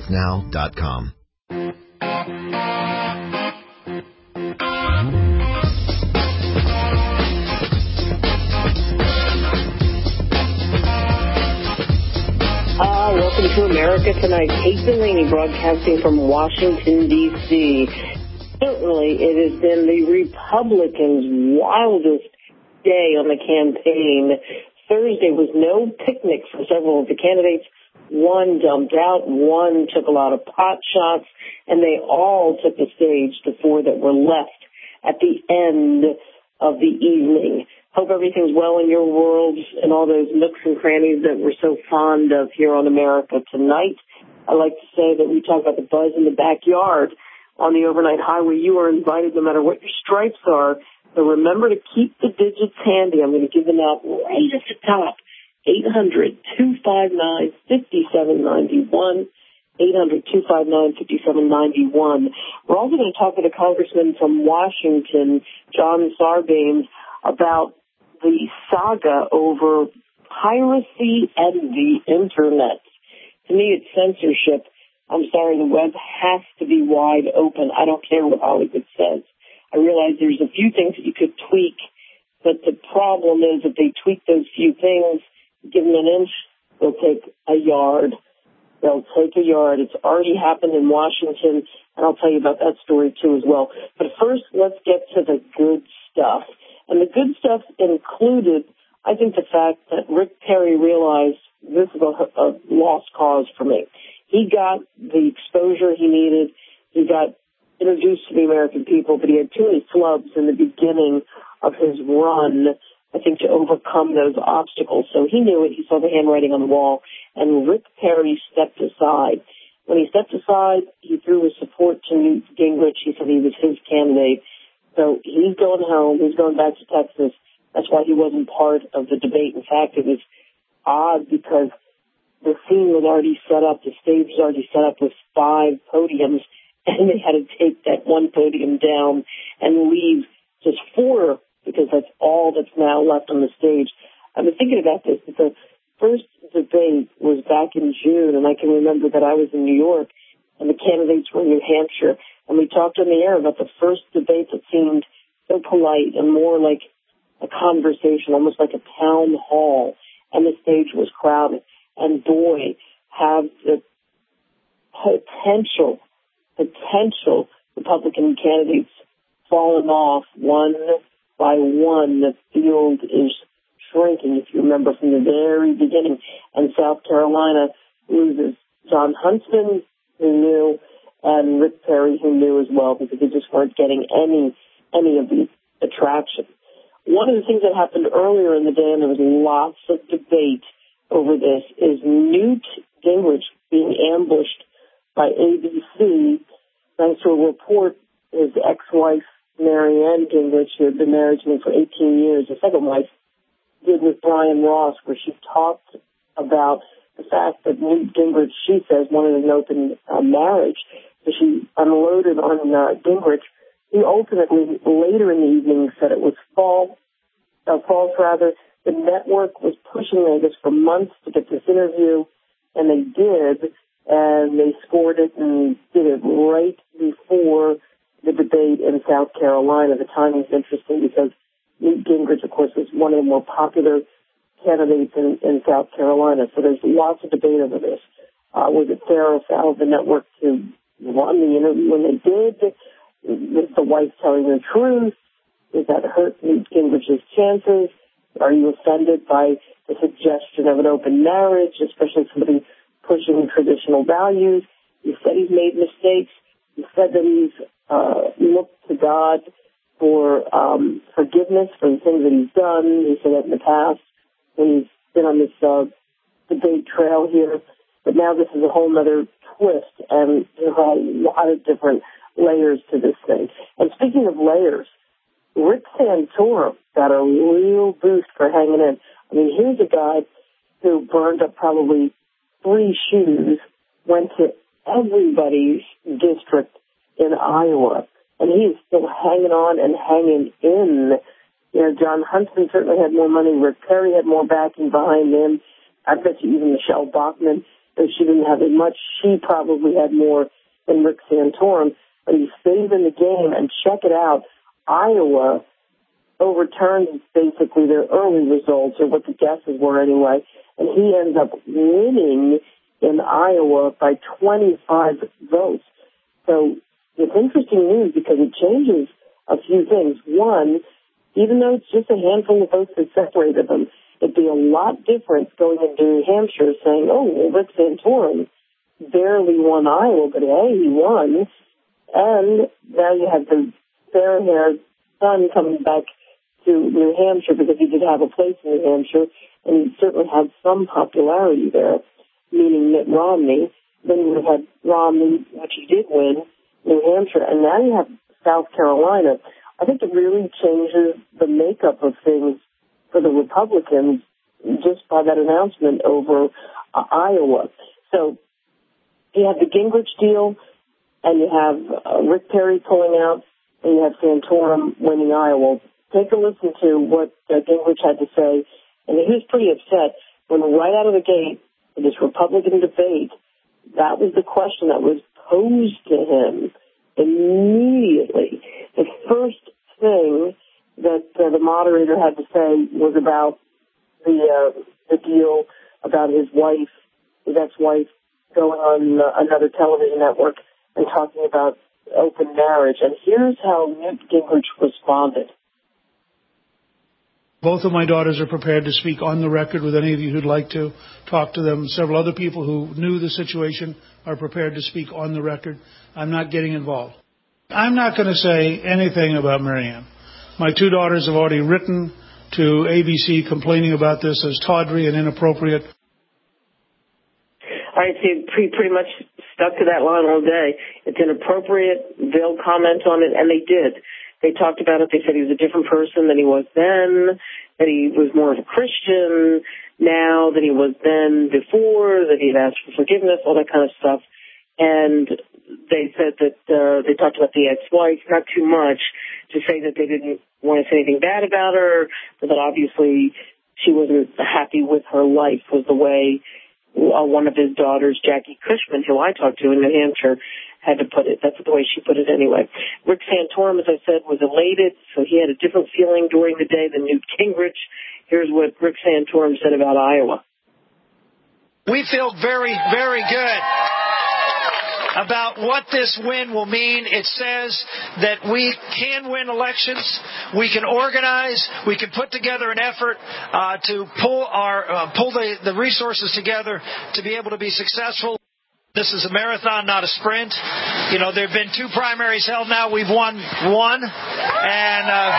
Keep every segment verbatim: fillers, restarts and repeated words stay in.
now dot com. Ah, welcome to America Tonight. Kate Delaney broadcasting from Washington, D C Certainly, it has been the Republicans' wildest day on the campaign. Thursday was no picnic for several of the candidates. One dumped out, one took a lot of pot shots, and they all took the stage, the four that were left at the end of the evening. Hope everything's well in your worlds and all those nooks and crannies that we're so fond of here on America Tonight. I like to say that we talk about the buzz in the backyard on the overnight highway. You are invited no matter what your stripes are. So remember to keep the digits handy. I'm going to give them out right at the top. eight hundred, two five nine, five seven nine one. eight hundred, two five nine, five seven nine one. We're also going to talk with a congressman from Washington, John Sarbanes, about the saga over piracy and the Internet. To me, it's censorship. I'm sorry, the web has to be wide open. I don't care what Hollywood says. I realize there's a few things that you could tweak, but the problem is if they tweak those few things, give them an inch, they'll take a yard. They'll take a yard. It's already happened in Washington, and I'll tell you about that story too as well. But first, let's get to the good stuff. And the good stuff included, I think, the fact that Rick Perry realized this is a, a lost cause for me. He got the exposure he needed. He got introduced to the American people, but he had too many flubs in the beginning of his run, I think, to overcome those obstacles. So he knew it. He saw the handwriting on the wall, and Rick Perry stepped aside. When he stepped aside, he threw his support to Newt Gingrich. He said he was his candidate. So he's going home. He's going back to Texas. That's why he wasn't part of the debate. In fact, it was odd because the scene was already set up. The stage was already set up with five podiums, and they had to take that one podium down and leave just four because that's all that's now left on the stage. I've been thinking about this. The first debate was back in June, and I can remember that I was in New York, and the candidates were in New Hampshire, and we talked on the air about the first debate that seemed so polite and more like a conversation, almost like a town hall, and the stage was crowded. And boy, have the potential, potential Republican candidates fallen off one by one. The field is shrinking, if you remember from the very beginning. And South Carolina loses John Huntsman, who knew, and Rick Perry, who knew as well, because they just weren't getting any, any of the attraction. One of the things that happened earlier in the day, and there was lots of debate over this, is Newt Gingrich being ambushed by A B C thanks to a report his ex-wife, Marianne Gingrich, who had been married to me for eighteen years, the second wife, did with Brian Ross, where she talked about the fact that Newt Gingrich, she says, wanted an open uh, marriage. So she unloaded on uh, Gingrich. He ultimately, later in the evening, said it was false, uh, false rather. The network was pushing, I guess, for months to get this interview, and they did, and they scored it and did it right before the debate in South Carolina. The timing is interesting because Newt Gingrich, of course, was one of the more popular candidates in, in South Carolina, so there's lots of debate over this. Uh, was it fair or foul of the network to run the interview when they did? Was the wife telling the truth? Did that hurt Newt Gingrich's chances? Are you offended by the suggestion of an open marriage, especially somebody pushing traditional values? He said he's made mistakes. He said that he's uh, looked to God for um, forgiveness for the things that he's done. He said that in the past when he's been on this uh, debate trail here. But now this is a whole other twist, and there's a lot of different layers to this thing. And speaking of layers, Rick Santorum got a real boost for hanging in. I mean, here's a guy who burned up probably three shoes, went to everybody's district in Iowa, and he is still hanging on and hanging in. You know, John Huntsman certainly had more money. Rick Perry had more backing behind him. I bet you even Michelle Bachmann So she didn't have as much. She probably had more than Rick Santorum. But he stayed in the game, and check it out. Iowa overturned basically their early results, or what the guesses were anyway, and he ends up winning in Iowa by twenty-five votes. So it's interesting news because it changes a few things. One, even though it's just a handful of votes that separated them, it'd be a lot different going into New Hampshire saying, oh, well, Rick Santorum barely won Iowa, but hey, he won. And now you have the fair-haired son coming back to New Hampshire because he did have a place in New Hampshire, and he certainly had some popularity there, meaning Mitt Romney. Then you had Romney, which he did win, New Hampshire, and now you have South Carolina. I think it really changes the makeup of things for the Republicans just by that announcement over uh, Iowa. So you have the Gingrich deal, and you have uh, Rick Perry pulling out, and you have Santorum winning Iowa. Take a listen to what uh, Gingrich had to say, and he was pretty upset when right out of the gate in this Republican debate, that was the question that was posed to him immediately. The first thing that uh, the moderator had to say was about the uh, the deal about his wife, his ex-wife, going on uh, another television network and talking about open marriage. And here's how Newt Gingrich responded. Both of my daughters are prepared to speak on the record with any of you who'd like to talk to them. Several other people who knew the situation are prepared to speak on the record. I'm not getting involved. I'm not going to say anything about Marianne. My two daughters have already written to A B C complaining about this as tawdry and inappropriate. I see pretty, pretty much stuck to that line all day. It's inappropriate. They'll comment on it, and they did. They talked about it. They said he was a different person than he was then, that he was more of a Christian now than he was then before, that he'd asked for forgiveness, all that kind of stuff. And they said that uh, they talked about the ex-wife, not too much, to say that they didn't want to say anything bad about her, but that obviously she wasn't happy with her life, was the way uh, one of his daughters, Jackie Cushman, who I talked to in New Hampshire, had to put it. That's the way she put it anyway. Rick Santorum, as I said, was elated, so he had a different feeling during the day than Newt Gingrich. Here's what Rick Santorum said about Iowa. We feel very, very good about what this win will mean. It says that we can win elections, we can organize, we can put together an effort uh, to pull our uh, pull the, the resources together to be able to be successful. This is a marathon, not a sprint. You know, there have been two primaries held now. We've won one. And uh...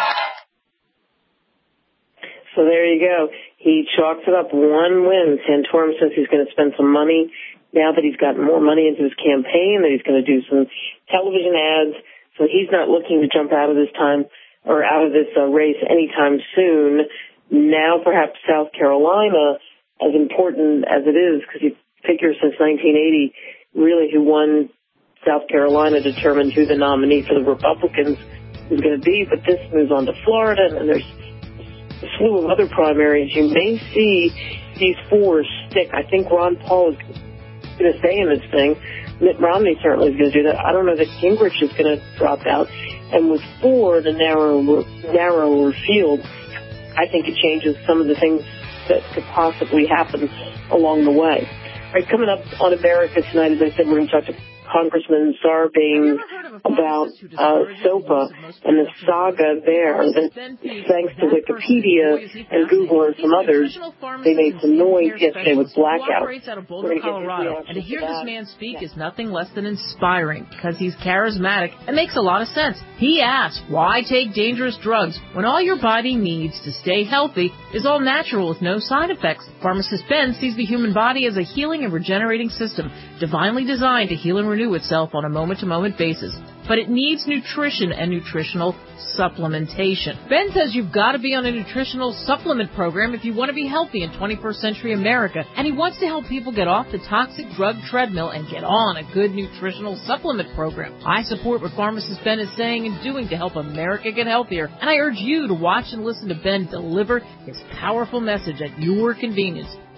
so there you go. He chalks it up one win. Santorum says he's going to spend some money now that he's gotten more money into his campaign, that he's going to do some television ads. So he's not looking to jump out of this time or out of this uh, race anytime soon. Now perhaps South Carolina, as important as it is, because he figure since nineteen eighty, really who won South Carolina determined who the nominee for the Republicans was going to be. But this moves on to Florida, and there's a slew of other primaries. You may see these four stick. I think Ron Paul is going to stay in this thing. Mitt Romney certainly is going to do that. I don't know that Gingrich is going to drop out. And with four, the narrower, narrower field, I think it changes some of the things that could possibly happen along the way. All right, coming up on America Tonight, as I said, we're going to talk to Congressman Sarbanes about uh, SOPA and the saga there. That, thanks to Wikipedia and Google and some others, they made some noise yesterday with blackout. Out of Boulder, Colorado, and to hear this man speak is nothing less than inspiring because he's charismatic and makes a lot of sense. He asks, why take dangerous drugs when all your body needs to stay healthy is all natural with no side effects? Pharmacist Ben sees the human body as a healing and regenerating system, divinely designed to heal and renew itself on a moment-to-moment basis. But it needs nutrition and nutritional supplementation. Ben says you've got to be on a nutritional supplement program if you want to be healthy in twenty-first century America, and he wants to help people get off the toxic drug treadmill and get on a good nutritional supplement program. I support what Pharmacist Ben is saying and doing to help America get healthier, and I urge you to watch and listen to Ben deliver his powerful message at your convenience.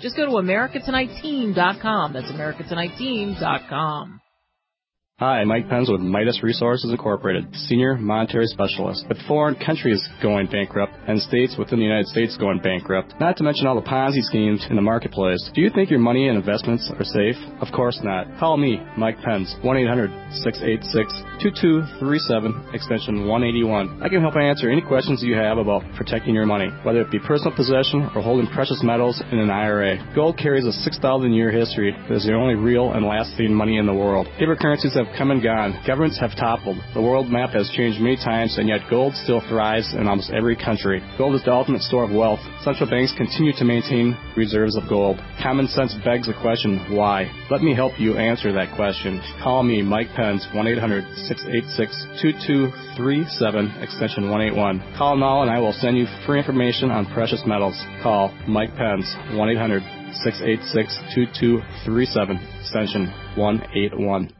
Just go to America Tonight Team dot com. That's America Tonight Team dot com. Hi, Mike Penz with Midas Resources Incorporated, Senior Monetary Specialist. With foreign countries going bankrupt and states within the United States going bankrupt, not to mention all the Ponzi schemes in the marketplace, do you think your money and investments are safe? Of course not. Call me, Mike Penz, one eight hundred six eight six two two three seven, extension one eighty-one. I can help answer any questions you have about protecting your money, whether it be personal possession or holding precious metals in an I R A. Gold carries a six thousand year history. It is the only real and lasting money in the world. Paper currencies have come and gone. Governments have toppled. The world map has changed many times, and yet gold still thrives in almost every country. Gold is the ultimate store of wealth. Central banks continue to maintain reserves of gold. Common sense begs the question, why? Let me help you answer that question. Call me, Mike Penz, one eight hundred six eight six two two three seven, extension one eighty-one. Call now and I will send you free information on precious metals. Call Mike Penz, one eight hundred six eight six two two three seven, extension one eighty-one.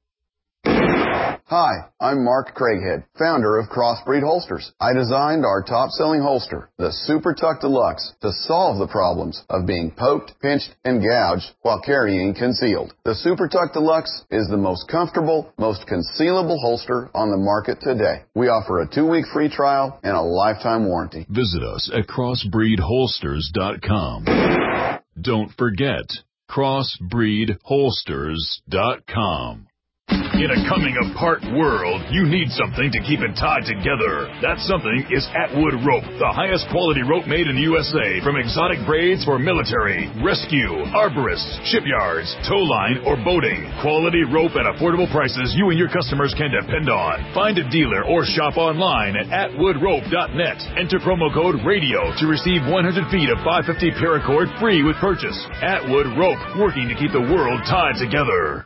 Hi, I'm Mark Craighead, founder of Crossbreed Holsters. I designed our top-selling holster, the Super Tuck Deluxe, to solve the problems of being poked, pinched, and gouged while carrying concealed. The Super Tuck Deluxe is the most comfortable, most concealable holster on the market today. We offer a two-week free trial and a lifetime warranty. Visit us at crossbreed holsters dot com. Don't forget, crossbreed holsters dot com. In a coming-apart world, you need something to keep it tied together. That something is Atwood Rope, the highest quality rope made in the U S A. From exotic braids for military, rescue, arborists, shipyards, tow line, or boating. Quality rope at affordable prices you and your customers can depend on. Find a dealer or shop online at atwood rope dot net. Enter promo code RADIO to receive one hundred feet of five fifty paracord free with purchase. Atwood Rope, working to keep the world tied together.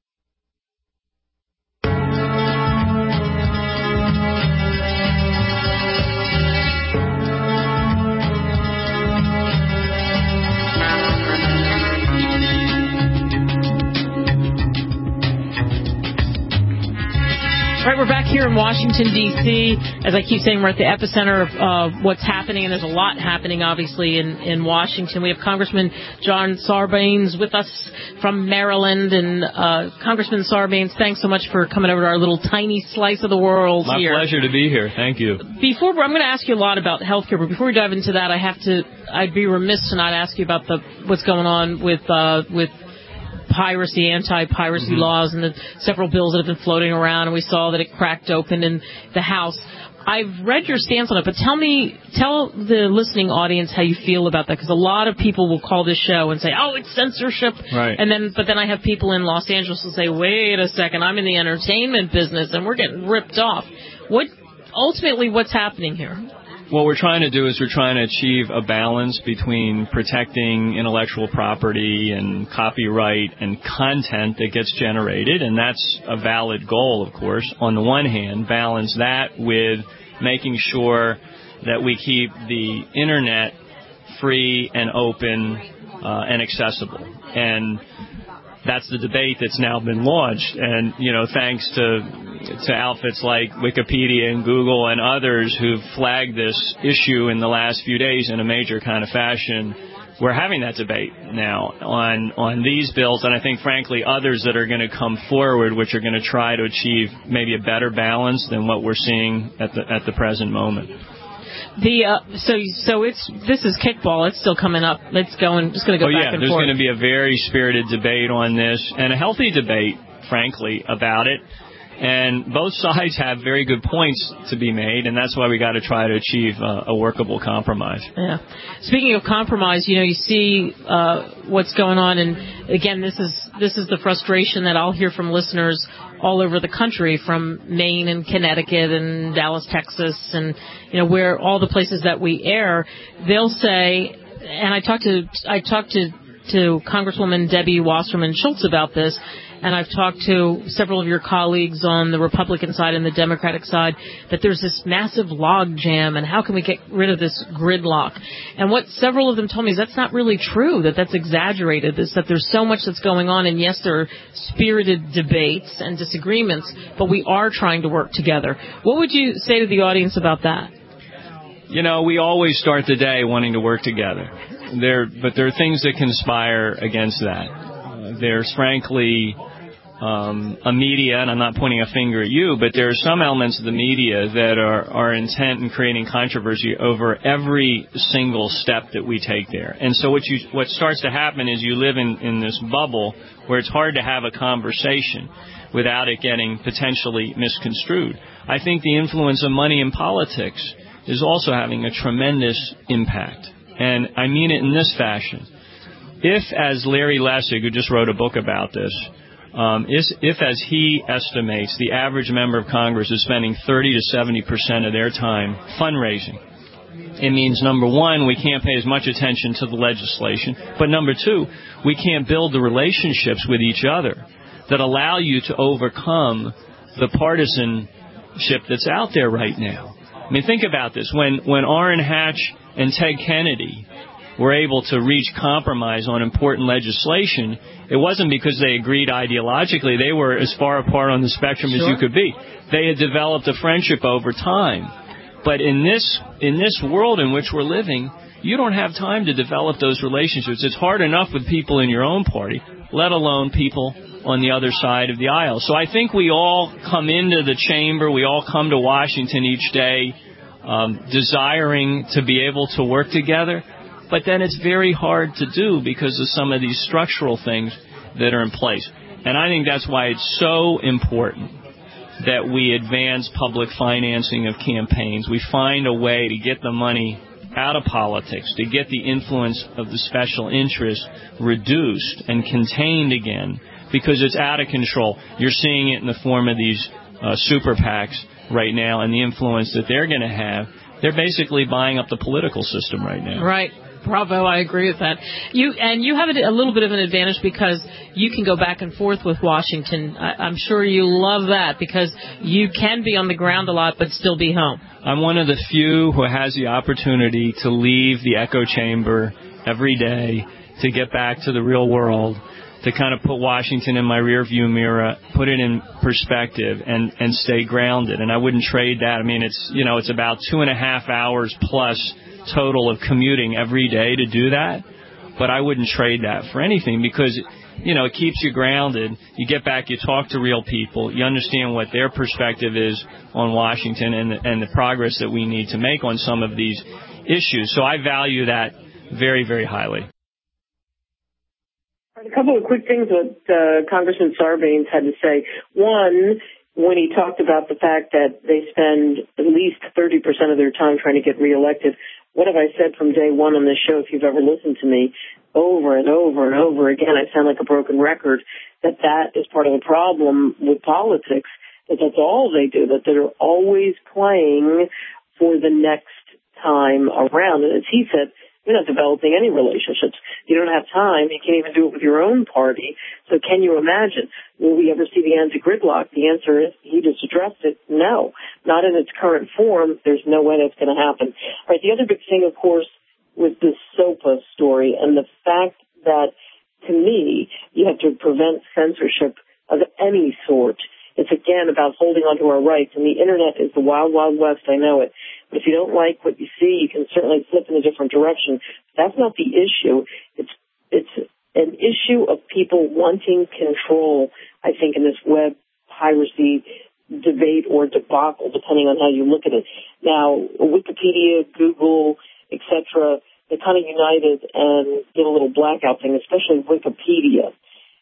All right, we're back here in Washington, D C As I keep saying, we're at the epicenter of uh, what's happening, and there's a lot happening, obviously, in, in Washington. We have Congressman John Sarbanes with us from Maryland. And uh, Congressman Sarbanes, thanks so much for coming over to our little tiny slice of the world My here. My pleasure to be here. Thank you. Before I'm going to ask you a lot about healthcare, but before we dive into that, I have to. I'd be remiss to not ask you about the what's going on with uh, with. piracy, anti-piracy mm-hmm. laws, and the several bills that have been floating around, and we saw that it cracked open in the House. I've read your stance on it, but tell me, tell the listening audience how you feel about that, because a lot of people will call this show and say, oh, it's censorship, right. and then, but then I have people in Los Angeles who say, wait a second, I'm in the entertainment business, and we're getting ripped off. What, ultimately, what's happening here? What we're trying to do is we're trying to achieve a balance between protecting intellectual property and copyright and content that gets generated, and that's a valid goal, of course. On the one hand, balance that with making sure that we keep the Internet free and open uh, and accessible. And that's the debate that's now been launched. And, you know, thanks to to outfits like Wikipedia and Google and others who've flagged this issue in the last few days in a major kind of fashion, we're having that debate now on on these bills, and I think, frankly, others that are going to come forward, which are going to try to achieve maybe a better balance than what we're seeing at the at the present moment. The uh, so so it's this is kickball. It's still coming up. It's going. It's going to go oh, back yeah, and there's forth. going to be a very spirited debate on this, and a healthy debate, frankly, about it. And both sides have very good points to be made, and that's why we got to try to achieve uh, a workable compromise. Yeah. Speaking of compromise, you know, you see uh, what's going on, and again, this is this is the frustration that I'll hear from listeners all over the country, from Maine and Connecticut and Dallas, Texas, and you know where all the places that we air. They'll say, and I talked to I talked to to Congresswoman Debbie Wasserman Schultz about this. And I've talked to several of your colleagues on the Republican side and the Democratic side that there's this massive log jam, and how can we get rid of this gridlock? And what several of them told me is that's not really true, that that's exaggerated, is that there's so much that's going on, and yes, there are spirited debates and disagreements, but we are trying to work together. What would you say to the audience about that? You know, we always start the day wanting to work together. there, but there are things that conspire against that. Uh, there's frankly um, a media, and I'm not pointing a finger at you, but there are some elements of the media that are, are intent in creating controversy over every single step that we take there. And so what you what starts to happen is you live in, in this bubble where it's hard to have a conversation without it getting potentially misconstrued. I think the influence of money in politics is also having a tremendous impact. And I mean it in this fashion. If, as Larry Lessig, who just wrote a book about this, um, is, if, as he estimates, the average member of Congress is spending thirty to seventy percent of their time fundraising, it means, number one, we can't pay as much attention to the legislation, but number two, we can't build the relationships with each other that allow you to overcome the partisanship that's out there right now. I mean, think about this. When, when Orrin Hatch and Ted Kennedy were able to reach compromise on important legislation, it wasn't because they agreed ideologically. They were as far apart on the spectrum sure. as you could be. They had developed a friendship over time. But in this in this world in which we're living, you don't have time to develop those relationships. It's hard enough with people in your own party, let alone people on the other side of the aisle. So I think we all come into the chamber, we all come to Washington each day um, desiring to be able to work together. But then it's very hard to do because of some of these structural things that are in place. And I think that's why it's so important that we advance public financing of campaigns. We find a way to get the money out of politics, to get the influence of the special interests reduced and contained again, because it's out of control. You're seeing it in the form of these uh, super PACs right now and the influence that they're going to have. They're basically buying up the political system right now. Right. Bravo, I agree with that. You and you have a little bit of an advantage because you can go back and forth with Washington. I, I'm sure you love that because you can be on the ground a lot but still be home. I'm one of the few who has the opportunity to leave the echo chamber every day to get back to the real world, to kind of put Washington in my rearview mirror, put it in perspective, and, and stay grounded. And I wouldn't trade that. I mean, it's you know, it's about two and a half hours plus total of commuting every day to do that, but I wouldn't trade that for anything because, you know, it keeps you grounded. You get back, you talk to real people, you understand what their perspective is on Washington and the, and the progress that we need to make on some of these issues. So I value that very, very highly. A couple of quick things that uh, Congressman Sarbanes had to say. One, when he talked about the fact that they spend at least thirty percent of their time trying to get reelected, what have I said from day one on this show, if you've ever listened to me, over and over and over again, I sound like a broken record, that that is part of the problem with politics, that that's all they do, that they're always playing for the next time around. And as he said, you're not developing any relationships. You don't have time. You can't even do it with your own party. So can you imagine? Will we ever see the end of gridlock? The answer is, he just addressed it, no. Not in its current form. There's no way that's going to happen. All right, the other big thing, of course, was this SOPA story and the fact that, to me, you have to prevent censorship of any sort. It's, again, about holding on to our rights. And the Internet is the wild, wild west. I know it. But if you don't like what you see, you can certainly flip in a different direction. That's not the issue. It's it's an issue of people wanting control, I think, in this web piracy debate or debacle, depending on how you look at it. Now, Wikipedia, Google, et cetera, they kind of united and did a little blackout thing, especially Wikipedia.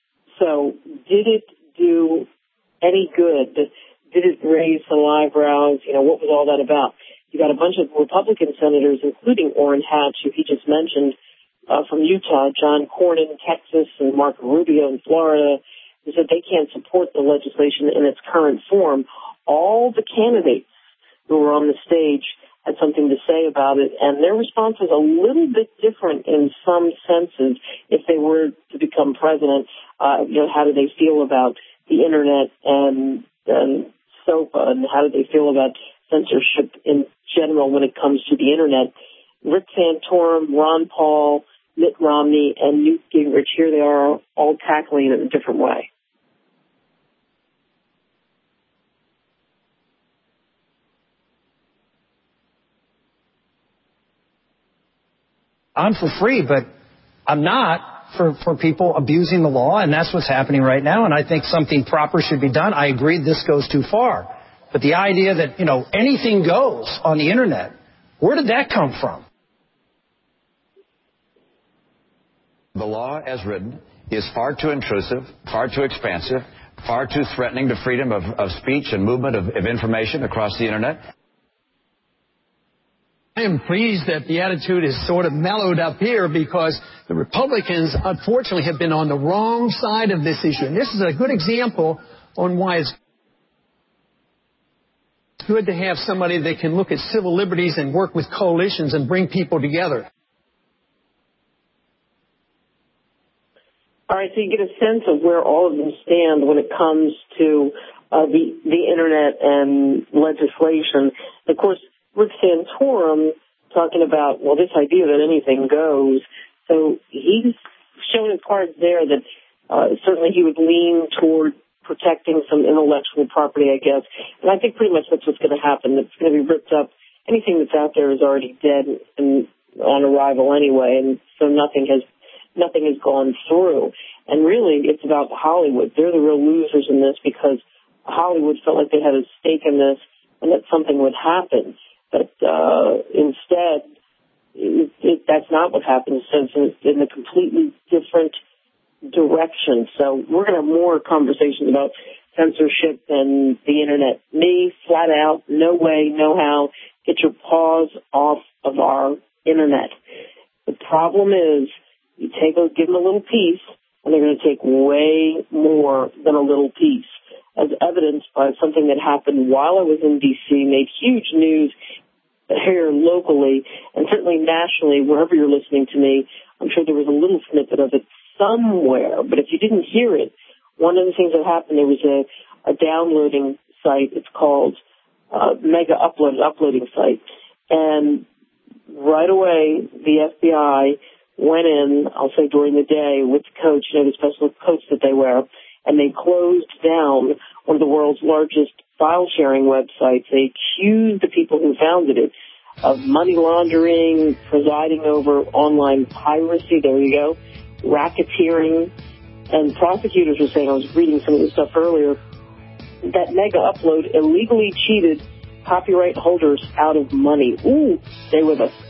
So did it do any good? Did it raise some eyebrows? You know, what was all that about? You got a bunch of Republican senators, including Orrin Hatch, who he just mentioned, uh, from Utah, John Cornyn, Texas, and Marco Rubio in Florida, who said they can't support the legislation in its current form. All the candidates who were on the stage had something to say about it, and their response was a little bit different in some senses. If they were to become president, uh, you know, how do they feel about the Internet and, and SOPA, and how do they feel about censorship in general when it comes to the Internet? Rick Santorum, Ron Paul, Mitt Romney, and Newt Gingrich, here they are all tackling it in a different way. I'm for free, but I'm not for, for people abusing the law, and that's what's happening right now, and I think something proper should be done. I agree this goes too far. But the idea that, you know, anything goes on the Internet, where did that come from? The law, as written, is far too intrusive, far too expansive, far too threatening to freedom of, of speech and movement of, of information across the Internet. I am pleased that the attitude is sort of mellowed up here because the Republicans, unfortunately, have been on the wrong side of this issue. And this is a good example on why it's good to have somebody that can look at civil liberties and work with coalitions and bring people together. All right, so you get a sense of where all of them stand when it comes to uh, the the Internet and legislation. Of course, Rick Santorum talking about, well, this idea that anything goes. So he's shown his cards there that uh, certainly he would lean toward protecting some intellectual property, I guess. And I think pretty much that's what's going to happen. It's going to be ripped up. Anything that's out there is already dead and on arrival anyway, and so nothing has nothing has gone through. And really, it's about Hollywood. They're the real losers in this because Hollywood felt like they had a stake in this and that something would happen. But uh, instead, it, it, that's not what happened. So it's in a completely different direction. So we're going to have more conversations about censorship and the Internet. Me, flat out, no way, no how, get your paws off of our Internet. The problem is, you take a, give them a little piece, and they're going to take way more than a little piece, as evidenced by something that happened while I was in D C, made huge news here locally, and certainly nationally, wherever you're listening to me. I'm sure there was a little snippet of it somewhere, but if you didn't hear it, one of the things that happened, there was a, a downloading site. It's called uh, Mega Upload, uploading site, and right away, the F B I went in, I'll say during the day, with the coach, you know, the special coats that they wear, and they closed down one of the world's largest file-sharing websites. They accused the people who founded it of money laundering, presiding over online piracy, there you go, racketeering, and prosecutors were saying, I was reading some of this stuff earlier, that Mega Upload illegally cheated copyright holders out of money. Ooh, stay with us.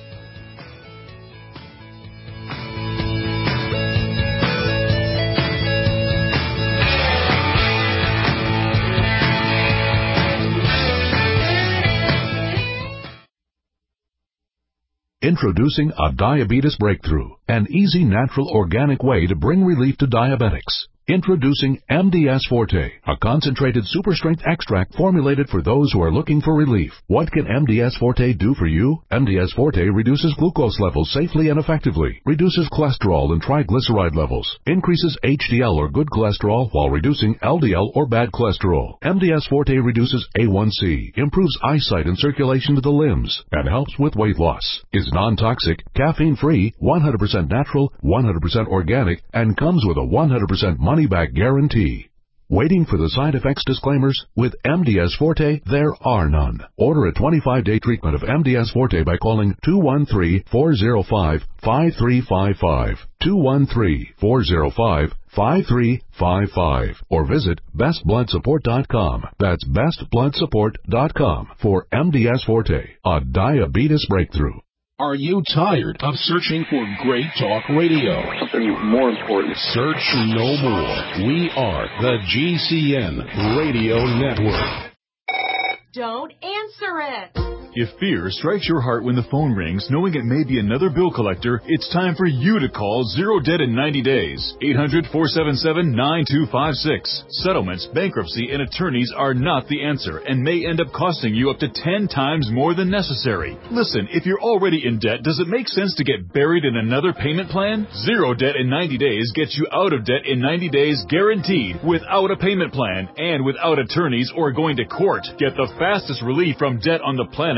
Introducing a diabetes breakthrough, an easy, natural, organic way to bring relief to diabetics. Introducing M D S Forte, a concentrated super-strength extract formulated for those who are looking for relief. What can M D S Forte do for you? M D S Forte reduces glucose levels safely and effectively, reduces cholesterol and triglyceride levels, increases H D L or good cholesterol while reducing L D L or bad cholesterol. M D S Forte reduces A one C, improves eyesight and circulation to the limbs, and helps with weight loss. Is non-toxic, caffeine-free, one hundred percent natural, one hundred percent organic, and comes with a one hundred percent money money-back guarantee. Waiting for the side effects disclaimers? With M D S Forte, there are none. Order a twenty-five day treatment of M D S Forte by calling two one three, four zero five, five three five five, two one three, four zero five, five three five five, or visit best blood support dot com. That's best blood support dot com for M D S Forte, a diabetes breakthrough. Are you tired of searching for great talk radio? Something more important. Search no more. We are the G C N Radio Network. Don't answer it. If fear strikes your heart when the phone rings, knowing it may be another bill collector, it's time for you to call Zero Debt in ninety days. eight hundred, four seven seven, nine two five six. Settlements, bankruptcy, and attorneys are not the answer and may end up costing you up to ten times more than necessary. Listen, if you're already in debt, does it make sense to get buried in another payment plan? Zero Debt in ninety days gets you out of debt in ninety days guaranteed, without a payment plan and without attorneys or going to court. Get the fastest relief from debt on the planet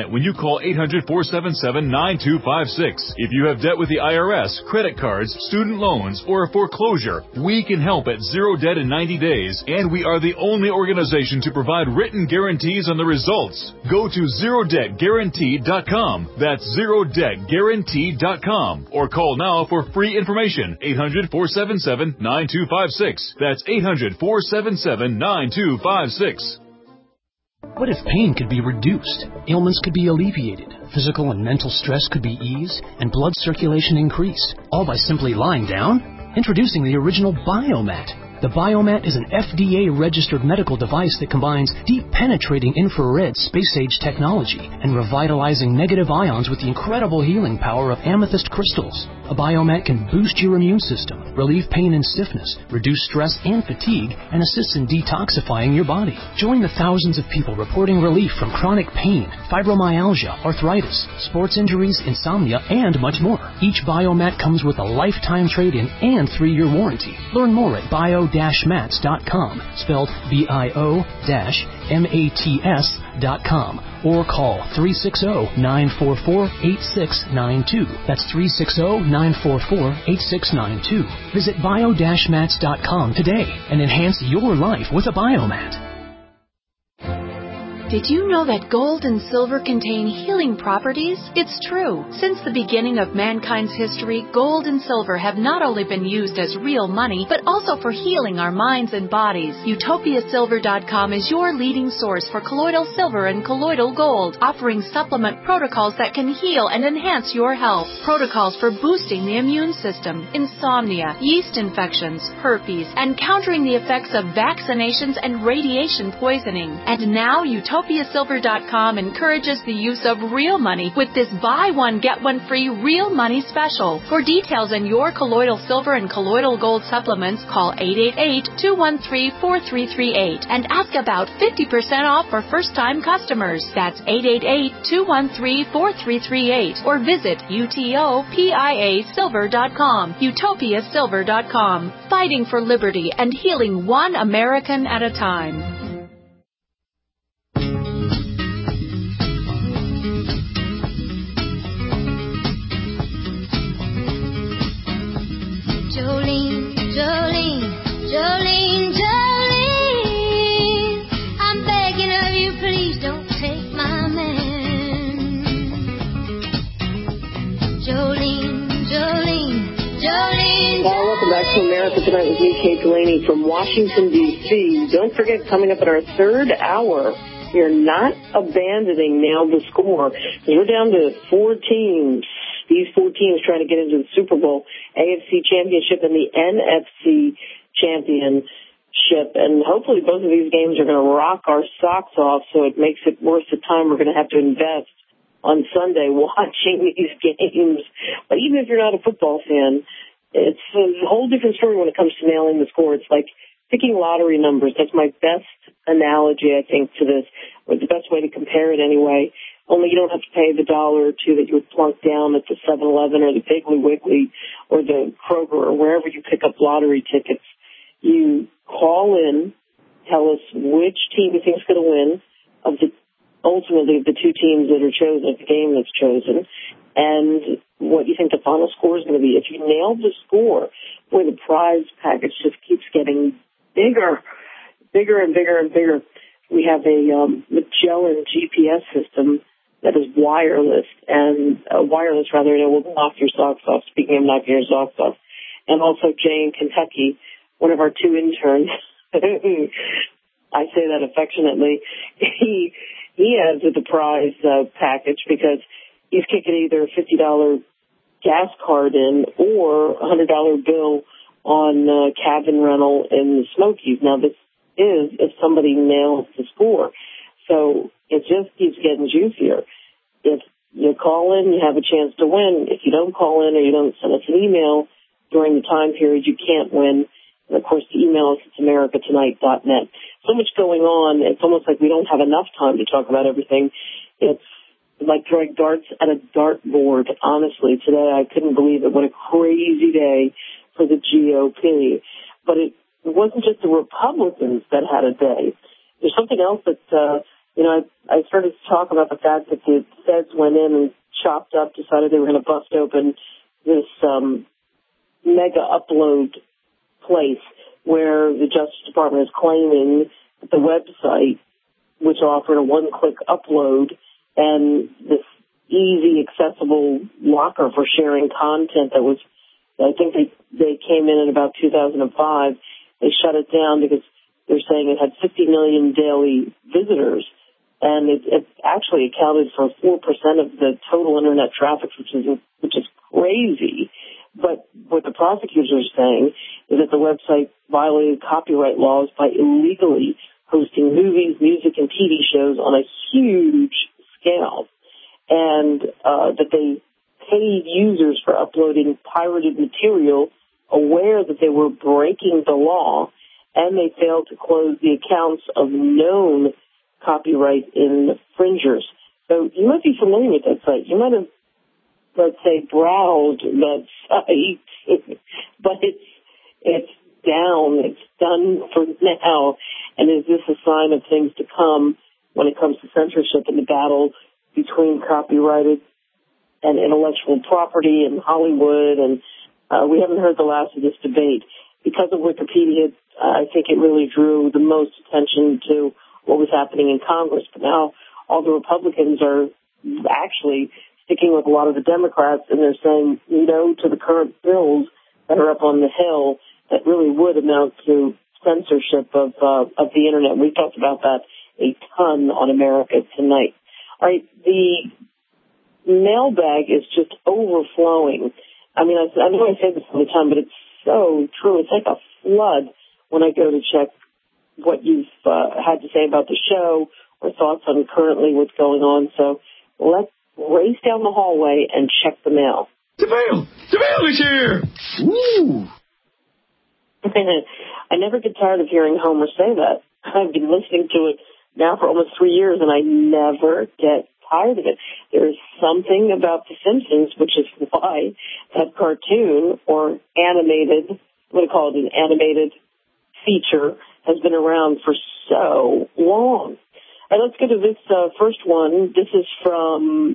when you call eight hundred, four seven seven, nine two five six. If you have debt with the I R S, credit cards, student loans, or a foreclosure, we can help at Zero Debt in ninety days, and we are the only organization to provide written guarantees on the results. Go to zero debt guaranteed dot com. That's zero debt guaranteed dot com. Or call now for free information. eight hundred, four seven seven, nine two five six. That's eight hundred, four seven seven, nine two five six. What if pain could be reduced, ailments could be alleviated, physical and mental stress could be eased, and blood circulation increased, all by simply lying down? Introducing the original Biomat. The Biomat is an F D A-registered medical device that combines deep-penetrating infrared space-age technology and revitalizing negative ions with the incredible healing power of amethyst crystals. A Biomat can boost your immune system, relieve pain and stiffness, reduce stress and fatigue, and assists in detoxifying your body. Join the thousands of people reporting relief from chronic pain, fibromyalgia, arthritis, sports injuries, insomnia, and much more. Each Biomat comes with a lifetime trade-in and three-year warranty. Learn more at bio dash mats dot com, spelled B I O M A T S dot com, or call three six zero, nine four four, eight six nine two. That's three six zero, nine four four, eight six nine two. Visit bio dash mats dot com today and enhance your life with a Biomat. Did you know that gold and silver contain healing properties? It's true. Since the beginning of mankind's history, gold and silver have not only been used as real money, but also for healing our minds and bodies. Utopia Silver dot com is your leading source for colloidal silver and colloidal gold, offering supplement protocols that can heal and enhance your health. Protocols for boosting the immune system, insomnia, yeast infections, herpes, and countering the effects of vaccinations and radiation poisoning. And now Utopia Utopia Silver dot com encourages the use of real money with this buy one, get one free real money special. For details on your colloidal silver and colloidal gold supplements, call eight eight eight, two one three, four three three eight and ask about fifty percent off for first-time customers. That's eight eight eight, two one three, four three three eight or visit Utopia Silver dot com. Utopia Silver dot com. Fighting for liberty and healing one American at a time. Jolene, Jolene, Jolene, Jolene, I'm begging of you, please don't take my man. Jolene, Jolene, Jolene. Well, welcome back to America Tonight with me, Kate Delaney from Washington, D C Don't forget, coming up in our third hour, we're not abandoning Nail the Score. We're down to four teams. These four teams trying to get into the Super Bowl, A F C Championship, and the N F C Championship. And hopefully both of these games are going to rock our socks off, so it makes it worth the time we're going to have to invest on Sunday watching these games. But even if you're not a football fan, it's a whole different story when it comes to nailing the score. It's like picking lottery numbers. That's my best analogy, I think, to this, or the best way to compare it anyway. Only you don't have to pay the dollar or two that you would plunk down at the seven eleven or the Piggly Wiggly or the Kroger or wherever you pick up lottery tickets. You call in, tell us which team you think is going to win of the ultimately of the two teams that are chosen, the game that's chosen, and what you think the final score is going to be. If you nail the score, boy, the prize package just keeps getting bigger, bigger and bigger and bigger. We have a um, Magellan G P S system that is wireless, and uh, wireless rather, and it will knock your socks off. Speaking of knocking your socks off, and also Jay in Kentucky, one of our two interns. I say that affectionately. He he has the prize uh, package because he's kicking either a fifty dollar gas card in or a hundred dollar bill on uh, cabin rental in the Smokies. Now this is if somebody nails the score. So it just keeps getting juicier. If you call in, you have a chance to win. If you don't call in or you don't send us an email during the time period, you can't win. And, of course, the email is america tonight dot net. So much going on. It's almost like we don't have enough time to talk about everything. It's like throwing darts at a dartboard. Honestly, today I couldn't believe it. What a crazy day for the G O P. But it, it wasn't just the Republicans that had a day. There's something else that uh, you know, I, I started to talk about the fact that the feds went in and chopped up, decided they were going to bust open this um, mega upload place where the Justice Department is claiming that the website, which offered a one-click upload and this easy, accessible locker for sharing content that was, I think they, they came in in about two thousand five. They shut it down because they're saying it had fifty million daily visitors, and it, it actually accounted for four percent of the total Internet traffic, which is which is crazy. But what the prosecutors are saying is that the website violated copyright laws by illegally hosting movies, music, and T V shows on a huge scale, and uh, that they paid users for uploading pirated material, aware that they were breaking the law, and they failed to close the accounts of known copyright infringers. So you might be familiar with that site. You might have, let's say, browsed that site, but it's it's down. It's done for now. And is this a sign of things to come when it comes to censorship and the battle between copyrighted and intellectual property in Hollywood? And uh, we haven't heard the last of this debate. Because of Wikipedia, I think it really drew the most attention to what was happening in Congress. But now all the Republicans are actually sticking with a lot of the Democrats, and they're saying no to the current bills that are up on the Hill that really would amount to censorship of uh, of the Internet. We talked about that a ton on America Tonight. All right, the mailbag is just overflowing. I mean, I, I know I say this all the time, but it's so true. It's like a flood when I go to check what you've uh, had to say about the show or thoughts on currently what's going on. So let's race down the hallway and check the mail. The mail! The mail is here! Woo! I never get tired of hearing Homer say that. I've been listening to it now for almost three years, and I never get tired of it. There is something about The Simpsons, which is why that cartoon or animated, what do you call it, an animated feature has been around for so long. All right, let's go to this uh, first one. This is from,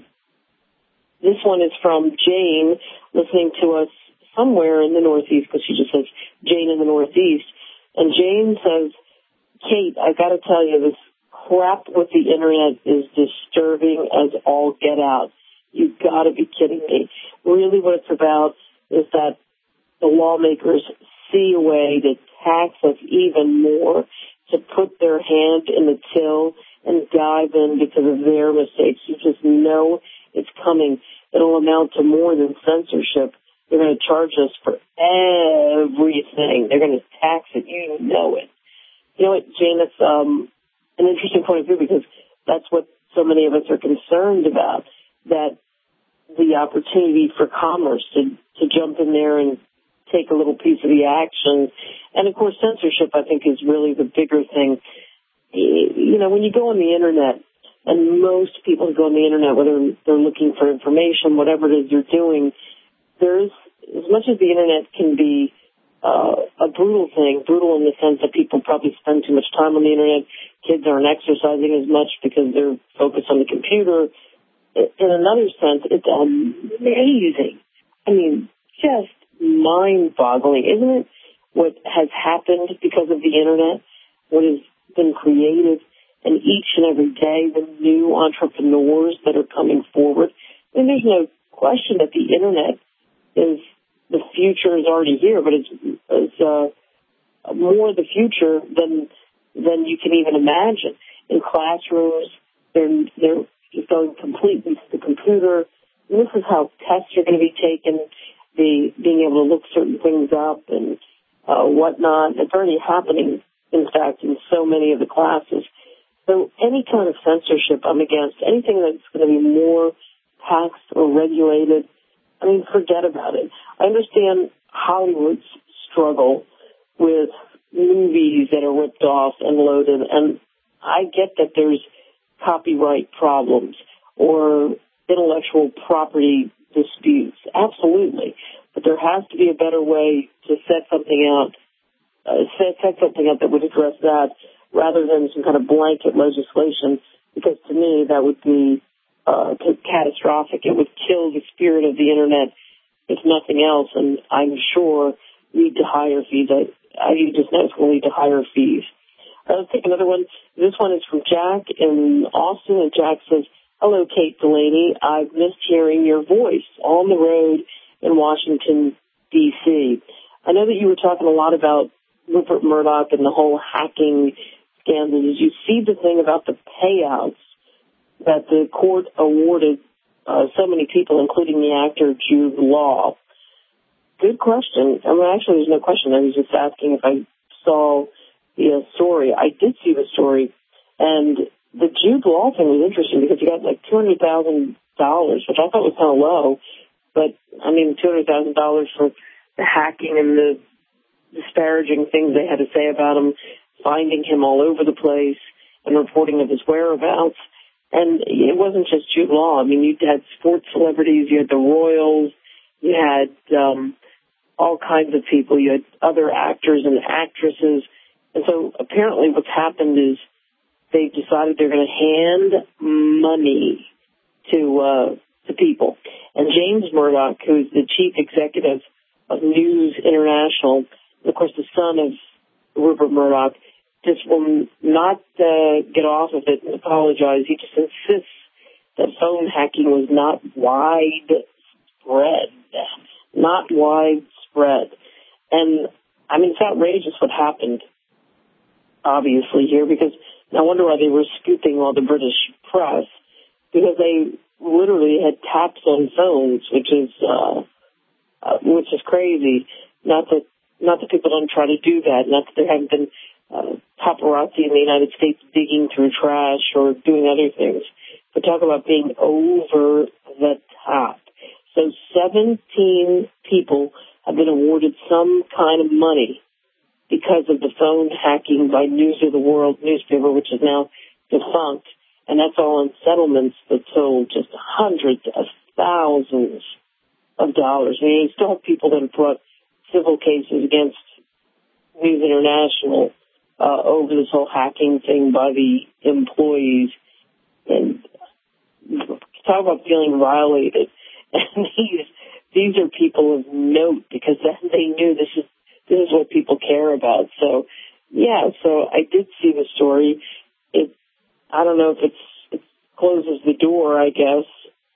this one is from Jane, listening to us somewhere in the Northeast, because she just says Jane in the Northeast. And Jane says, Kate, I got to tell you, this crap with the Internet is disturbing as all get out. You've got to be kidding me. Really what it's about is that the lawmakers see a way to tax us even more, to put their hand in the till and dive in because of their mistakes. You just know it's coming. It'll amount to more than censorship. They're going to charge us for everything. They're going to tax it. You know it. You know what, Jane, that's um, an interesting point of view, because that's what so many of us are concerned about, that the opportunity for commerce to, to jump in there and take a little piece of the action. And, of course, censorship, I think, is really the bigger thing. You know, when you go on the Internet, and most people who go on the Internet, whether they're looking for information, whatever it is they're doing, there's, as much as the Internet can be uh, a brutal thing, brutal in the sense that people probably spend too much time on the Internet, kids aren't exercising as much because they're focused on the computer. In another sense, it's amazing. I mean, just mind-boggling, isn't it, what has happened because of the Internet, what has been created, and each and every day the new entrepreneurs that are coming forward. I mean, there's no question that the Internet is, the future is already here, but it's, it's uh, more the future than than you can even imagine. In classrooms, they're they're going completely to the computer. And this is how tests are going to be taken, the being able to look certain things up and uh, whatnot. It's already happening, in fact, in so many of the classes. So any kind of censorship I'm against, anything that's going to be more taxed or regulated, I mean, forget about it. I understand Hollywood's struggle with movies that are ripped off and loaded, and I get that there's copyright problems or intellectual property disputes, absolutely. But there has to be a better way to set something out, uh, set, set something up that would address that, rather than some kind of blanket legislation because to me that would be uh, catastrophic. It would kill the spirit of the Internet, if nothing else, and I'm sure lead to higher fees. I, I just know it's going to lead to higher fees. Uh, let's take another one. This one is from Jack in Austin, and Jack says, "Hello, Kate Delaney. I've missed hearing your voice on the road in Washington, D C I know that you were talking a lot about Rupert Murdoch and the whole hacking scandal. Did you see the thing about the payouts that the court awarded uh, so many people, including the actor Jude Law?" Good question. I mean, actually, there's no question. I was just asking if I saw the uh, story. I did see the story, and the Jude Law thing was interesting because he got like two hundred thousand dollars, which I thought was kind of low. But, I mean, two hundred thousand dollars for the hacking and the disparaging things they had to say about him, finding him all over the place and reporting of his whereabouts. And it wasn't just Jude Law. I mean, you had sports celebrities, you had the Royals, you had um, all kinds of people, you had other actors and actresses. And so apparently what's happened is they've decided they're going to hand money to uh, to people. And James Murdoch, who's the chief executive of News International, and of course the son of Rupert Murdoch, just will not uh, get off of it and apologize. He just insists that phone hacking was not widespread, not widespread. And, I mean, it's outrageous what happened, obviously, here, because I wonder why they were scooping all the British press, because they literally had taps on phones, which is uh, uh, which is crazy. Not that not that people don't try to do that. Not that there haven't been uh, paparazzi in the United States digging through trash or doing other things. But talk about being over the top. So seventeen people have been awarded some kind of money because of the phone hacking by News of the World newspaper, which is now defunct. And that's all in settlements that total just hundreds of thousands of dollars. I mean, you still have people that have brought civil cases against News International uh, over this whole hacking thing by the employees. And talk about feeling violated. And these these are people of note because they knew this is this is what people care about. So, yeah, so I did see the story. It I don't know if it's, it closes the door, I guess,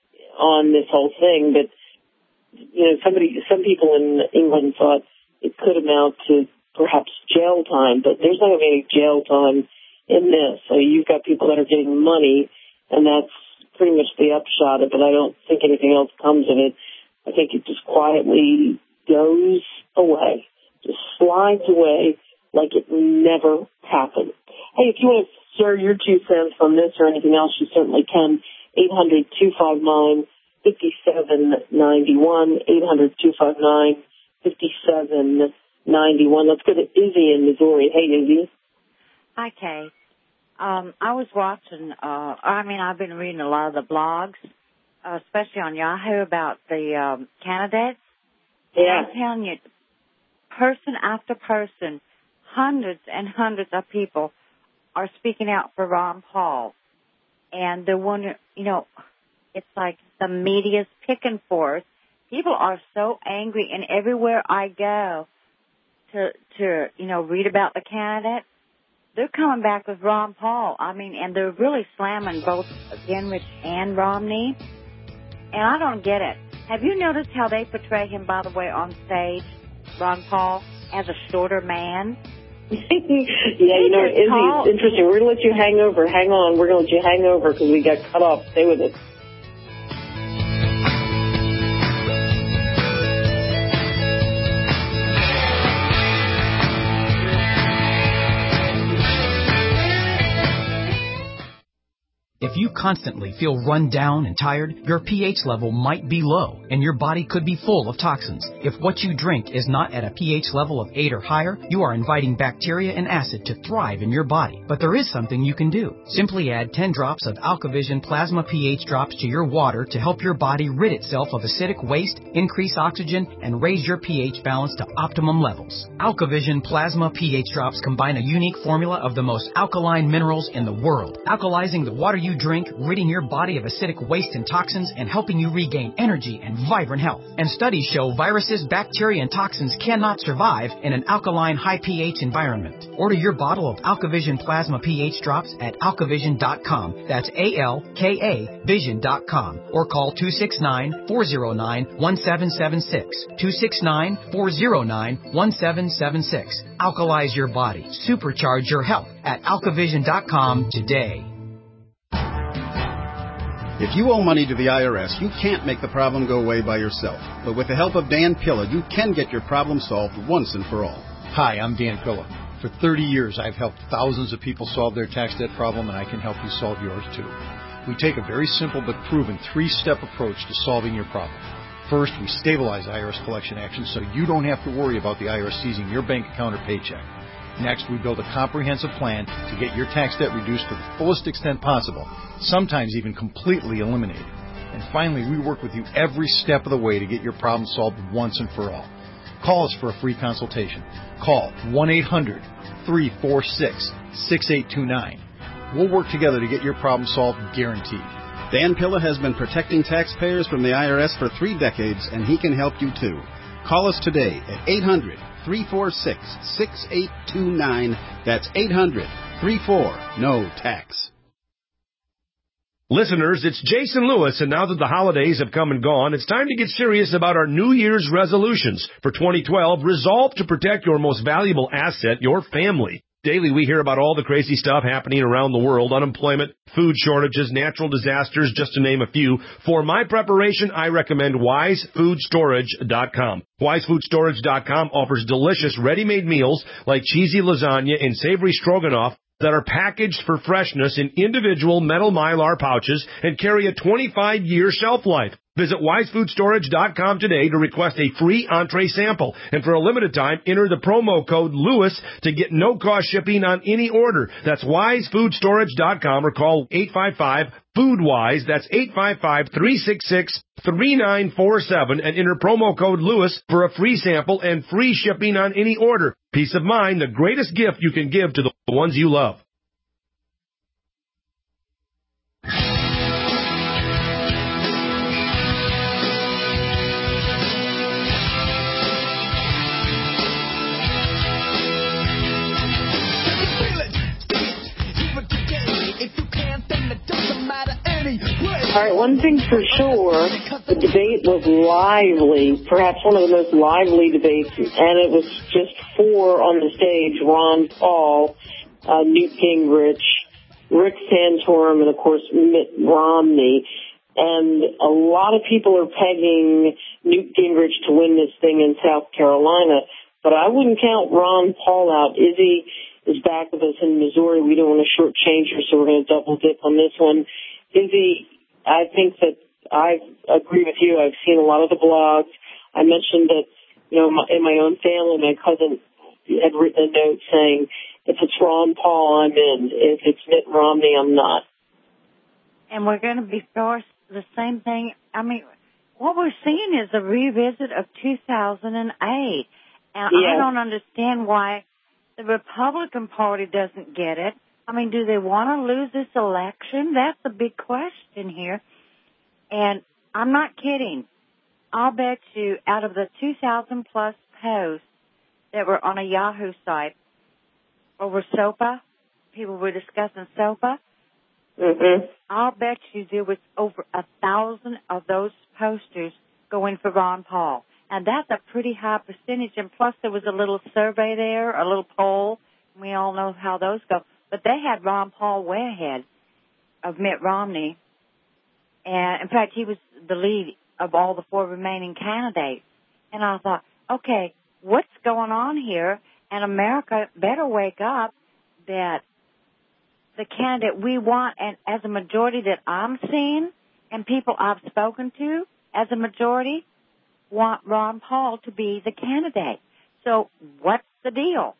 on this whole thing, but, you know, somebody, some people in England thought it could amount to perhaps jail time, but there's not going to be any jail time in this. So you've got people that are getting money, and that's pretty much the upshot of it. I don't think anything else comes of it. I think it just quietly goes away, just slides away like it never happened. Hey, if you want to share your two cents on this or anything else, you certainly can. eight hundred, two five nine, five seven nine one, eight hundred, two five nine, five seven nine one. Let's go to Izzy in Missouri. Hey, Izzy. Hi, Kay. Um, I was watching, uh, I mean, I've been reading a lot of the blogs, uh, especially on Yahoo, about the um, candidates. Yeah. And I'm telling you, person after person, hundreds and hundreds of people are speaking out for Ron Paul. And they're wondering, you know, it's like the media's picking for us. People are so angry, and everywhere I go to, to you know, read about the candidate, they're coming back with Ron Paul. I mean, and they're really slamming both Gingrich and Romney. And I don't get it. Have you noticed how they portray him, by the way, on stage, Ron Paul, as a shorter man? yeah, you know, Izzy, it's interesting. We're going to let you hang over. Hang on. We're going to let you hang over because we got cut off. Stay with us. If you constantly feel run down and tired, your pH level might be low, and your body could be full of toxins. If what you drink is not at a pH level of eight or higher, you are inviting bacteria and acid to thrive in your body. But there is something you can do. Simply add ten drops of AlkaVision Plasma pH drops to your water to help your body rid itself of acidic waste, increase oxygen, and raise your pH balance to optimum levels. AlkaVision Plasma pH drops combine a unique formula of the most alkaline minerals in the world, alkalizing the water you you drink, ridding your body of acidic waste and toxins, and helping you regain energy and vibrant health. And studies show viruses, bacteria, and toxins cannot survive in an alkaline, high pH environment. Order your bottle of AlkaVision Plasma pH drops at alkavision dot com. That's A L K A vision dot com. Or call two six nine, four zero nine, one seven seven six. two six nine, four zero nine, one seven seven six. Alkalize your body. Supercharge your health at alkavision dot com today. If you owe money to the I R S, you can't make the problem go away by yourself. But with the help of Dan Pilla, you can get your problem solved once and for all. Hi, I'm Dan Pilla. For thirty years, I've helped thousands of people solve their tax debt problem, and I can help you solve yours too. We take a very simple but proven three-step approach to solving your problem. First, we stabilize I R S collection actions so you don't have to worry about the I R S seizing your bank account or paycheck. Next, we build a comprehensive plan to get your tax debt reduced to the fullest extent possible, sometimes even completely eliminated. And finally, we work with you every step of the way to get your problem solved once and for all. Call us for a free consultation. Call one eight hundred, three four six, six eight two nine. We'll work together to get your problem solved, guaranteed. Dan Pilla has been protecting taxpayers from the I R S for three decades, and he can help you too. Call us today at eight hundred, three four six, six eight two nine. That's eight hundred, three four, N O tax. Listeners, it's Jason Lewis, and now that the holidays have come and gone, it's time to get serious about our New Year's resolutions. For twenty twelve, resolve to protect your most valuable asset, your family. Daily, we hear about all the crazy stuff happening around the world, unemployment, food shortages, natural disasters, just to name a few. For my preparation, I recommend wise food storage dot com. wise food storage dot com offers delicious ready-made meals like cheesy lasagna and savory stroganoff that are packaged for freshness in individual metal Mylar pouches and carry a twenty-five year shelf life. Visit wise food storage dot com today to request a free entree sample. And for a limited time, enter the promo code Lewis to get no-cost shipping on any order. That's wise food storage dot com or call eight five five, FOODWISE. That's eight five five, three six six, three nine four seven and enter promo code Lewis for a free sample and free shipping on any order. Peace of mind, the greatest gift you can give to the ones you love. All right, one thing for sure, the debate was lively, perhaps one of the most lively debates, and it was just four on the stage: Ron Paul, uh, Newt Gingrich, Rick Santorum, and, of course, Mitt Romney. And a lot of people are pegging Newt Gingrich to win this thing in South Carolina, but I wouldn't count Ron Paul out. Izzy is back with us in Missouri. We don't want to shortchange her, so we're going to double dip on this one. Izzy, I think that I agree with you. I've seen a lot of the blogs. I mentioned that, you know, my, in my own family, my cousin had written a note saying, if it's Ron Paul, I'm in. If it's Mitt Romney, I'm not. And we're going to be forced the same thing. I mean, what we're seeing is a revisit of two thousand eight. And yeah. I don't understand why the Republican Party doesn't get it. I mean, do they want to lose this election? That's a big question here. And I'm not kidding. I'll bet you out of the two thousand plus posts that were on a Yahoo site over SOPA, people were discussing SOPA, mm-hmm. I'll bet you there was over a thousand of those posters going for Ron Paul. And that's a pretty high percentage. And plus there was a little survey there, a little poll. We all know how those go. But they had Ron Paul way ahead of Mitt Romney. And, in fact, he was the lead of all the four remaining candidates. And I thought, okay, what's going on here? And America better wake up that the candidate we want, and as a majority that I'm seeing and people I've spoken to, as a majority, want Ron Paul to be the candidate. So what's the deal?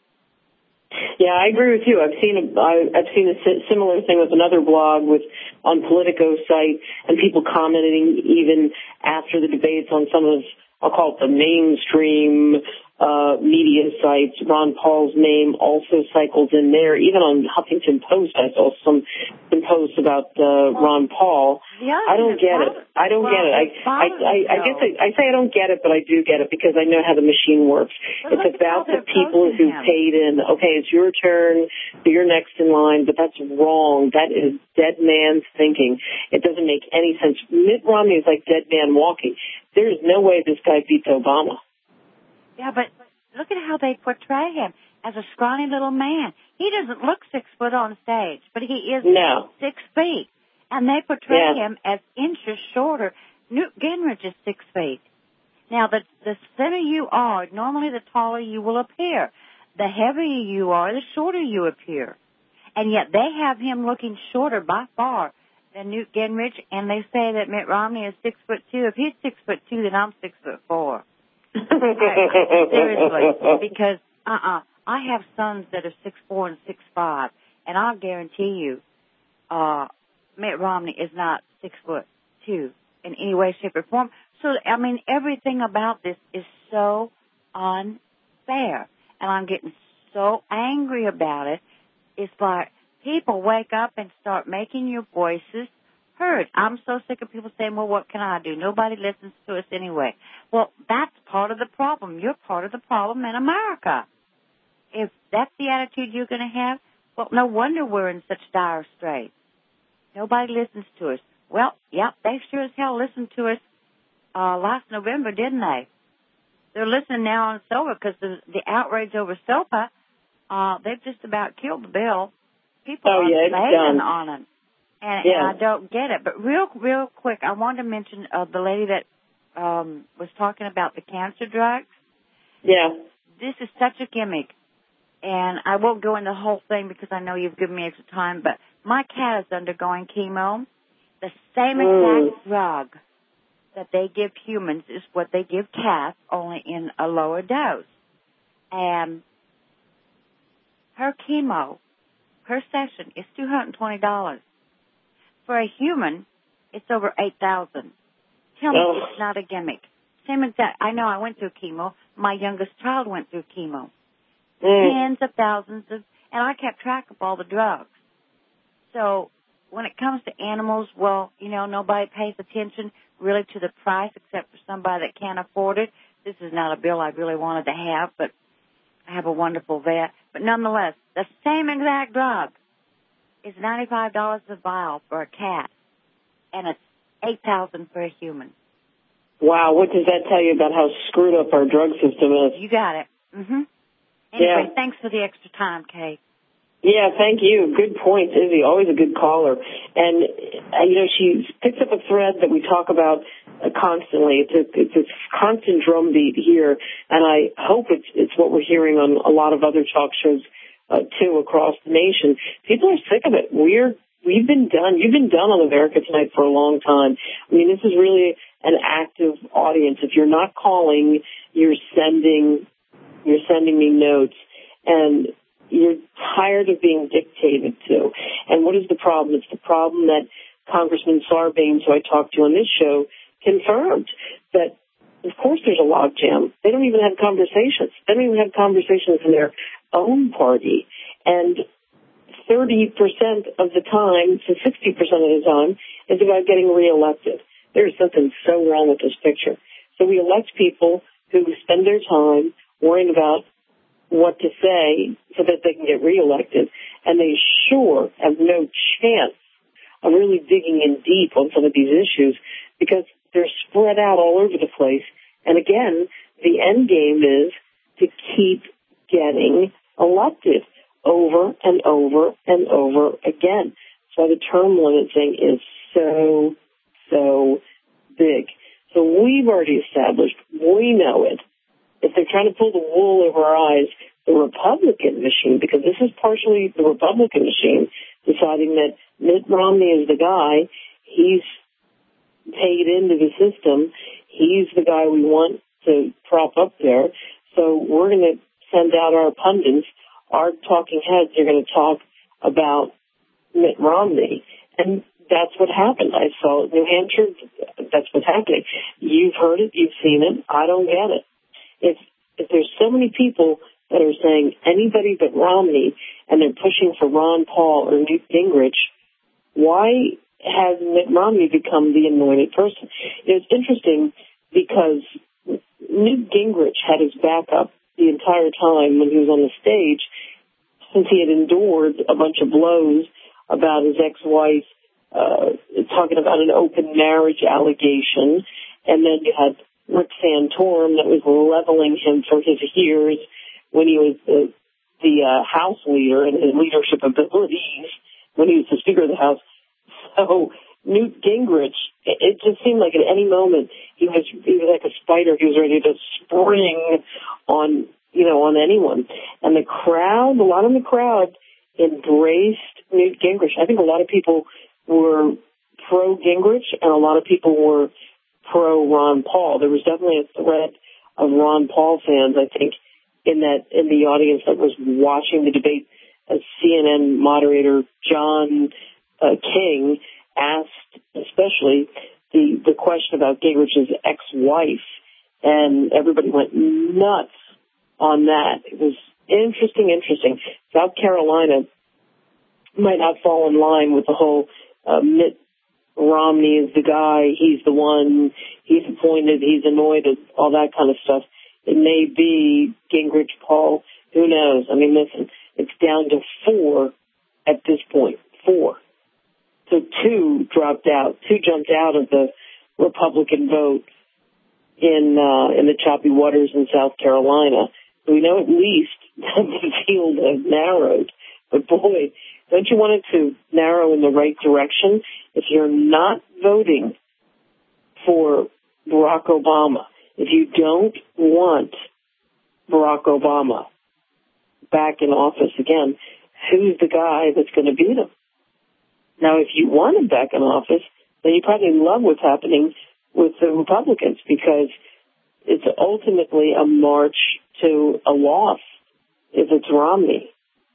Yeah, I agree with you. I've seen a, I, I've seen a similar thing with another blog with on Politico's site, and people commenting even after the debates on some of, I'll call it the mainstream uh, media sites. Ron Paul's name also cycles in there. Even on Huffington Post, I saw some, some posts posts about uh, Ron Paul. Yeah, I don't get it. I don't well, get it. I, I, I, I guess I, I say I don't get it, but I do get it because I know how the machine works. But it's about the people who him. paid in. Okay, it's your turn. You're next in line, but that's wrong. That is dead man's thinking. It doesn't make any sense. Mitt Romney is like dead man walking. There is no way this guy beats Obama. Yeah, but look at how they portray him as a scrawny little man. He doesn't look six foot on stage, but he is no. six feet. And they portray yeah. him as inches shorter. Newt Gingrich is six feet. Now, the, the thinner you are, normally the taller you will appear. The heavier you are, the shorter you appear. And yet they have him looking shorter by far than Newt Gingrich, and they say that Mitt Romney is six foot two. If he's six foot two, then I'm six foot four. Seriously, because uh-uh, I have sons that are six four and six five, and I'll guarantee you, uh, Mitt Romney is not six foot two in any way, shape, or form. So, I mean, everything about this is so unfair, and I'm getting so angry about it. It's like people wake up and start making your voices heard. I'm so sick of people saying, well, what can I do? Nobody listens to us anyway. Well, that's part of the problem. You're part of the problem in America. If that's the attitude you're going to have, well, no wonder we're in such dire straits. Nobody listens to us. Well, yep, they sure as hell listened to us uh, last November, didn't they? They're listening now on SOPA because the, the outrage over SOPA, uh, they've just about killed the bill. People oh, are yeah, bailing on it. And, yeah. and I don't get it. But real, real quick, I wanted to mention uh, the lady that um, was talking about the cancer drugs. Yeah. This is such a gimmick. And I won't go into the whole thing because I know you've given me extra time, but my cat is undergoing chemo. The same mm. exact drug that they give humans is what they give cats, only in a lower dose. And her chemo, her session is two hundred twenty dollars. For a human, it's over eight thousand dollars. Tell me oh. it's not a gimmick. Same exact. I know I went through chemo. My youngest child went through chemo. Mm. Tens of thousands of, and I kept track of all the drugs. So when it comes to animals, well, you know, nobody pays attention really to the price except for somebody that can't afford it. This is not a bill I really wanted to have, but I have a wonderful vet. But nonetheless, the same exact drug is ninety-five dollars a vial for a cat, and it's eight thousand dollars for a human. Wow, what does that tell you about how screwed up our drug system is? You got it. Mm-hmm. Anyway, yeah. Thanks for the extra time, Kate. Yeah, thank you. Good point, Izzy. Always a good caller. And, uh, you know, she picks up a thread that we talk about uh, constantly. It's a, it's a constant drumbeat here, and I hope it's, it's what we're hearing on a lot of other talk shows, uh, too, across the nation. People are sick of it. We're, we've been done. You've been done on America Tonight for a long time. I mean, this is really an active audience. If you're not calling, you're sending, you're sending me notes, and you're tired of being dictated to. And what is the problem? It's the problem that Congressman Sarbanes, who I talked to on this show, confirmed that, of course, there's a logjam. They don't even have conversations. They don't even have conversations in their own party. And thirty percent of the time to sixty percent of the time is about getting reelected. There's something so wrong with this picture. So we elect people who spend their time worrying about what to say so that they can get reelected, and they sure have no chance of really digging in deep on some of these issues because they're spread out all over the place. And again, the end game is to keep getting elected over and over and over again. That's why the term limit thing is so, so big. So we've already established, we know it. If they're trying to pull the wool over our eyes, the Republican machine, because this is partially the Republican machine, deciding that Mitt Romney is the guy, he's paid into the system, he's the guy we want to prop up there, so we're going to send out our pundits, our talking heads are going to talk about Mitt Romney, and that's what happened. I saw it in New Hampshire, that's what's happening. You've heard it, you've seen it, I don't get it. If if there's so many people that are saying anybody but Romney and they're pushing for Ron Paul or Newt Gingrich, why has Mitt Romney become the anointed person? It's interesting because Newt Gingrich had his backup the entire time when he was on the stage, since he had endured a bunch of blows about his ex-wife, uh, talking about an open marriage allegation. And then you had Rick Santorum that was leveling him for his years when he was the, the uh, House leader and his leadership abilities when he was the Speaker of the House. So Newt Gingrich, it just seemed like at any moment he was he was like a spider. He was ready to spring on, you know, on anyone. And the crowd, a lot of the crowd embraced Newt Gingrich. I think a lot of people were pro Gingrich and a lot of people were pro Ron Paul. There was definitely a thread of Ron Paul fans, I think, in that in the audience that was watching the debate. As C N N moderator John uh, King asked, especially the the question about Gingrich's ex-wife, and everybody went nuts on that. It was interesting, interesting. South Carolina might not fall in line with the whole uh, Mitt Romney is the guy, he's the one, he's appointed, he's anointed, all that kind of stuff. It may be Gingrich, Paul, who knows? I mean, listen, it's down to four at this point, four. So two dropped out, two jumped out of the Republican vote in uh, in the choppy waters in South Carolina. So we know at least that the field has narrowed. But boy, don't you want it to narrow in the right direction? If you're not voting for Barack Obama, if you don't want Barack Obama back in office again, who's the guy that's going to beat him? Now, if you want him back in office, then you probably love what's happening with the Republicans, because it's ultimately a march to a loss if it's Romney.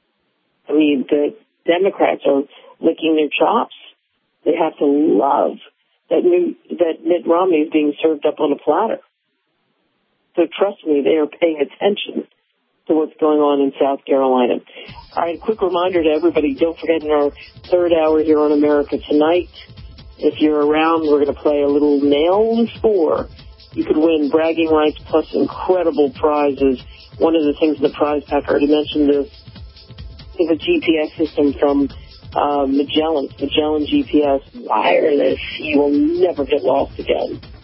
I mean, the Democrats are licking their chops. They have to love that new, that Mitt Romney is being served up on a platter. So trust me, they are paying attention to what's going on in South Carolina. All right, a quick reminder to everybody, don't forget in our third hour here on America Tonight, if you're around, we're going to play a little Nail the Score. You could win bragging rights plus incredible prizes. One of the things in the prize pack, I already mentioned this, is a G P S system from uh, Magellan, Magellan G P S, wireless. You will never get lost again.